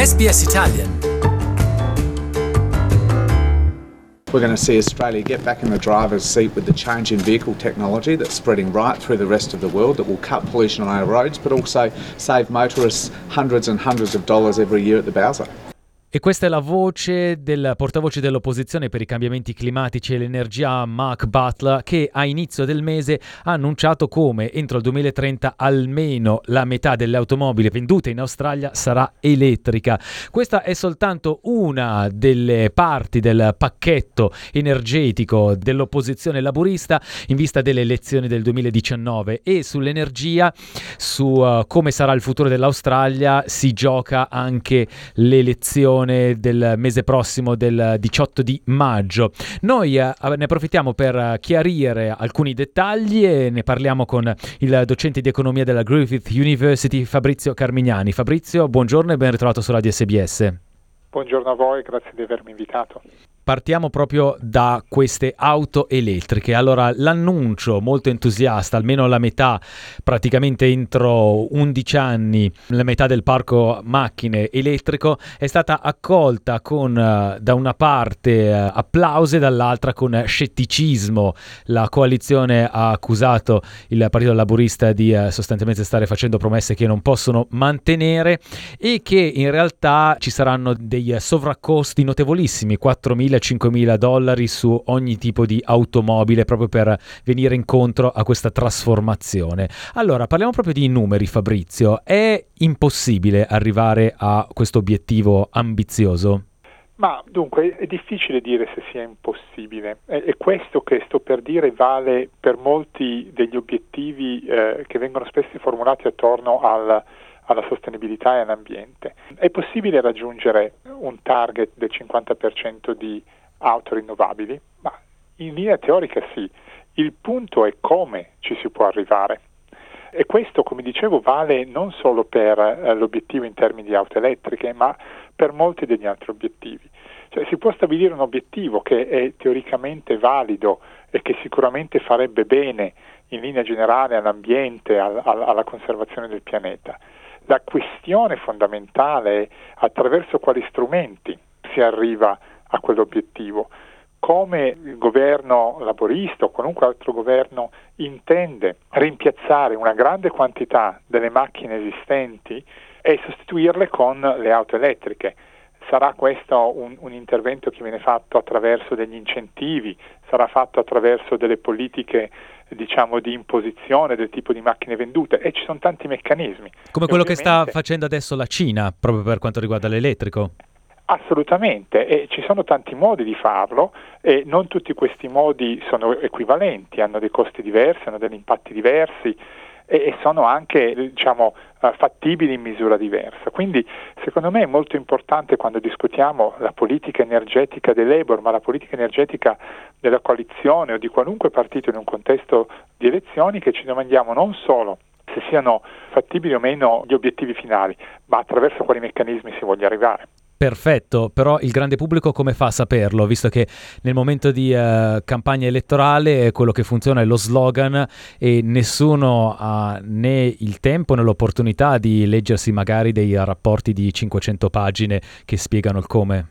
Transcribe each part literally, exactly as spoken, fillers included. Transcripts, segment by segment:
S B S Italian. We're going to see Australia get back in the driver's seat with the change in vehicle technology that's spreading right through the rest of the world that will cut pollution on our roads, but also save motorists hundreds and hundreds of dollars every year at the Bowser. E questa è la voce del portavoce dell'opposizione per i cambiamenti climatici e l'energia, Mark Butler, che a inizio del mese ha annunciato come entro il duemilatrenta almeno la metà delle automobili vendute in Australia sarà elettrica. Questa è soltanto una delle parti del pacchetto energetico dell'opposizione laburista in vista delle elezioni del duemiladiciannove, e sull'energia, su uh, come sarà il futuro dell'Australia, si gioca anche l'elezione del mese prossimo, del diciotto di maggio. Noi eh, ne approfittiamo per chiarire alcuni dettagli e ne parliamo con il docente di economia della Griffith University, Fabrizio Carmignani. Fabrizio, buongiorno e ben ritrovato su Radio S B S. Buongiorno a voi, grazie di avermi invitato. Partiamo proprio da queste auto elettriche. Allora, l'annuncio molto entusiasta, almeno la metà, praticamente entro undici anni, la metà del parco macchine elettrico, è stata accolta con uh, da una parte uh, applausi, dall'altra con scetticismo. La coalizione ha accusato il Partito Laburista di uh, sostanzialmente stare facendo promesse che non possono mantenere e che in realtà ci saranno dei sovraccosti notevolissimi, quattromila cinquemila dollari su ogni tipo di automobile, proprio per venire incontro a questa trasformazione. Allora, parliamo proprio di numeri, Fabrizio. È impossibile arrivare a questo obiettivo ambizioso? Ma dunque è difficile dire se sia impossibile, e, e questo che sto per dire vale per molti degli obiettivi eh, che vengono spesso formulati attorno al alla sostenibilità e all'ambiente. È possibile raggiungere un target del cinquanta per cento di auto rinnovabili? Ma in linea teorica sì. Il punto è come ci si può arrivare. E questo, come dicevo, vale non solo per eh, l'obiettivo in termini di auto elettriche, ma per molti degli altri obiettivi. Cioè, si può stabilire un obiettivo che è teoricamente valido e che sicuramente farebbe bene in linea generale all'ambiente, al, al, alla conservazione del pianeta. La questione fondamentale è attraverso quali strumenti si arriva a quell'obiettivo, come il governo laburista o qualunque altro governo intende rimpiazzare una grande quantità delle macchine esistenti e sostituirle con le auto elettriche. Sarà questo un, un intervento che viene fatto attraverso degli incentivi, sarà fatto attraverso delle politiche, diciamo, di imposizione del tipo di macchine vendute, e ci sono tanti meccanismi. Come quello ovviamente... che sta facendo adesso la Cina, proprio per quanto riguarda l'elettrico? Assolutamente, e ci sono tanti modi di farlo e non tutti questi modi sono equivalenti, hanno dei costi diversi, hanno degli impatti diversi e sono anche, diciamo, fattibili in misura diversa. Quindi secondo me è molto importante, quando discutiamo la politica energetica del Labour, ma la politica energetica della coalizione o di qualunque partito in un contesto di elezioni, che ci domandiamo non solo se siano fattibili o meno gli obiettivi finali, ma attraverso quali meccanismi si voglia arrivare. Perfetto, però il grande pubblico come fa a saperlo, visto che nel momento di uh, campagna elettorale quello che funziona è lo slogan e nessuno ha né il tempo né l'opportunità di leggersi magari dei rapporti di cinquecento pagine che spiegano il come?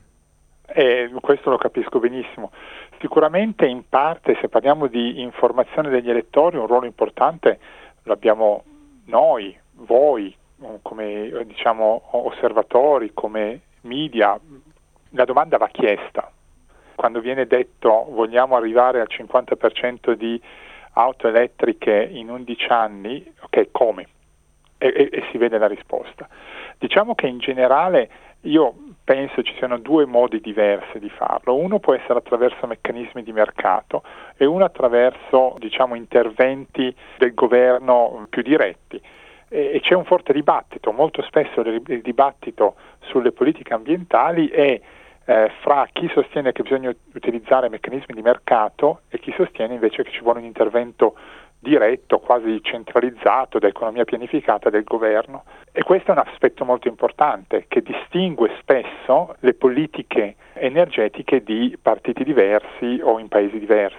Eh, questo lo capisco benissimo. Sicuramente in parte, se parliamo di informazione degli elettori, un ruolo importante lo abbiamo noi, voi, come diciamo osservatori, come media. La domanda va chiesta. Quando viene detto vogliamo arrivare al cinquanta per cento di auto elettriche in undici anni, ok, come? E, e, e si vede la risposta. Diciamo che in generale io penso ci siano due modi diversi di farlo. Uno può essere attraverso meccanismi di mercato e uno attraverso, diciamo, interventi del governo più diretti. E c'è un forte dibattito, molto spesso il dibattito sulle politiche ambientali è eh, fra chi sostiene che bisogna utilizzare meccanismi di mercato e chi sostiene invece che ci vuole un intervento diretto, quasi centralizzato, da economia pianificata del governo. E questo è un aspetto molto importante che distingue spesso le politiche energetiche di partiti diversi o in paesi diversi.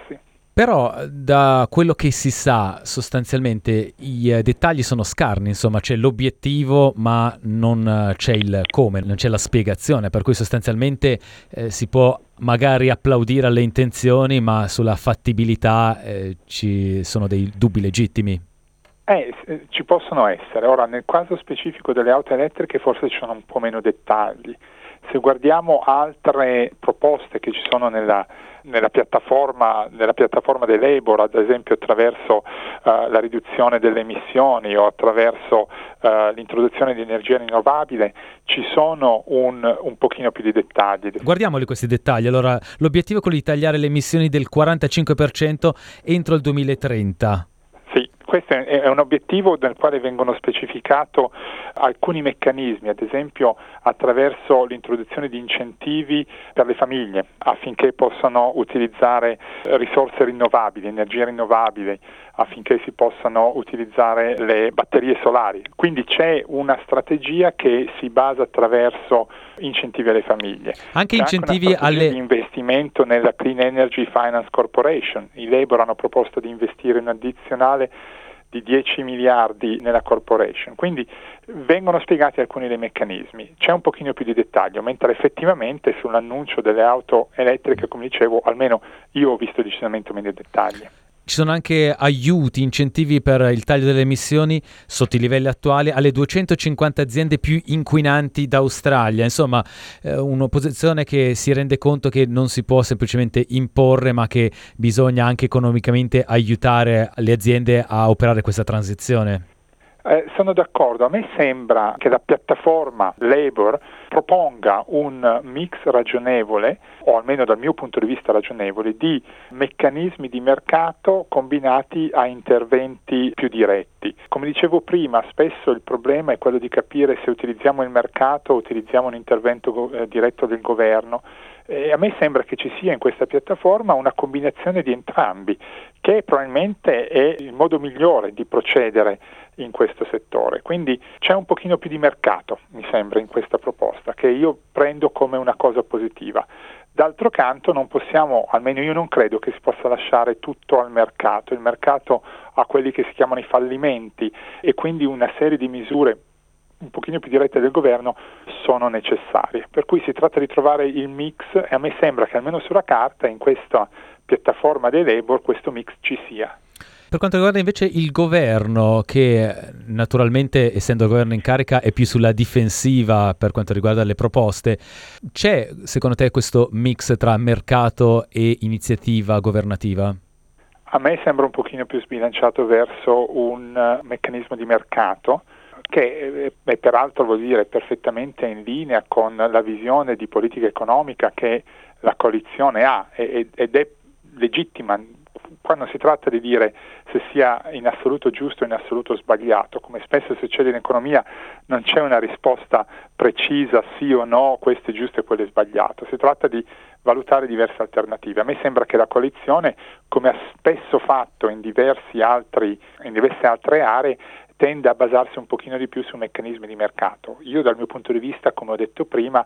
Però da quello che si sa sostanzialmente i eh, dettagli sono scarni, insomma c'è l'obiettivo ma non eh, c'è il come, non c'è la spiegazione, per cui sostanzialmente eh, si può magari applaudire alle intenzioni ma sulla fattibilità eh, ci sono dei dubbi legittimi. Eh, ci possono essere. Ora, nel caso specifico delle auto elettriche forse ci sono un po' meno dettagli. Se guardiamo altre proposte che ci sono nella, nella piattaforma nella piattaforma dell'Ebor, ad esempio attraverso uh, la riduzione delle emissioni o attraverso uh, l'introduzione di energia rinnovabile, ci sono un, un pochino più di dettagli. Guardiamoli questi dettagli. Allora, l'obiettivo è quello di tagliare le emissioni del quarantacinque per cento entro il duemilatrenta. Sì, questo è un obiettivo nel quale vengono specificati alcuni meccanismi, ad esempio attraverso l'introduzione di incentivi per le famiglie affinché possano utilizzare risorse rinnovabili, energia rinnovabile, affinché si possano utilizzare le batterie solari. Quindi c'è una strategia che si basa attraverso incentivi alle famiglie. Anche c'è incentivi anche una strategia alle di investimento nella Clean Energy Finance Corporation. I Labour hanno proposto di investire un addizionale di dieci miliardi nella corporation, quindi vengono spiegati alcuni dei meccanismi, c'è un pochino più di dettaglio, mentre effettivamente sull'annuncio delle auto elettriche, come dicevo, almeno io ho visto decisamente meno dettagli. Ci sono anche aiuti, incentivi per il taglio delle emissioni sotto i livelli attuali alle duecentocinquanta aziende più inquinanti d'Australia. Insomma, eh, un'opposizione che si rende conto che non si può semplicemente imporre, ma che bisogna anche economicamente aiutare le aziende a operare questa transizione. Eh, sono d'accordo, a me sembra che la piattaforma Labour proponga un mix ragionevole, o almeno dal mio punto di vista ragionevole, di meccanismi di mercato combinati a interventi più diretti. Come dicevo prima, spesso il problema è quello di capire se utilizziamo il mercato o utilizziamo un intervento go- eh, diretto del governo. E a me sembra che ci sia in questa piattaforma una combinazione di entrambi, che probabilmente è il modo migliore di procedere in questo settore. Quindi c'è un pochino più di mercato, mi sembra, in questa proposta, che io prendo come una cosa positiva. D'altro canto non possiamo, almeno io non credo che si possa lasciare tutto al mercato. Il mercato ha quelli che si chiamano i fallimenti e quindi una serie di misure un pochino più dirette del governo sono necessarie. Per cui si tratta di trovare il mix e a me sembra che almeno sulla carta in questa piattaforma dei Labour questo mix ci sia. Per quanto riguarda invece il governo, che naturalmente, essendo il governo in carica, è più sulla difensiva per quanto riguarda le proposte, c'è secondo te questo mix tra mercato e iniziativa governativa? A me sembra un pochino più sbilanciato verso un uh, meccanismo di mercato, che eh, peraltro vuol dire perfettamente in linea con la visione di politica economica che la coalizione ha ed è legittima quando si tratta di dire se sia in assoluto giusto o in assoluto sbagliato. Come spesso succede in economia non c'è una risposta precisa sì o no, questo è giusto e quello è sbagliato, si tratta di valutare diverse alternative. A me sembra che la coalizione, come ha spesso fatto in diversi altri in diverse altre aree, tende a basarsi un pochino di più su meccanismi di mercato. Io dal mio punto di vista, come ho detto prima,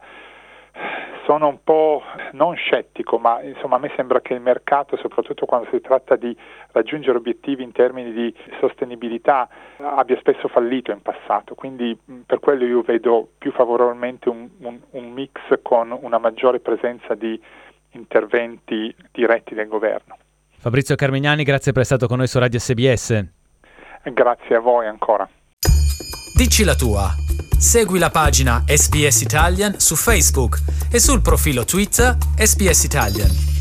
sono un po' non scettico, ma insomma a me sembra che il mercato, soprattutto quando si tratta di raggiungere obiettivi in termini di sostenibilità, abbia spesso fallito in passato, quindi per quello io vedo più favorevolmente un, un, un mix con una maggiore presenza di interventi diretti del governo. Fabrizio Carmignani, grazie per essere stato con noi su Radio S B S. Grazie a voi ancora. Dici la tua. Segui la pagina S B S Italian su Facebook e sul profilo Twitter S B S Italian.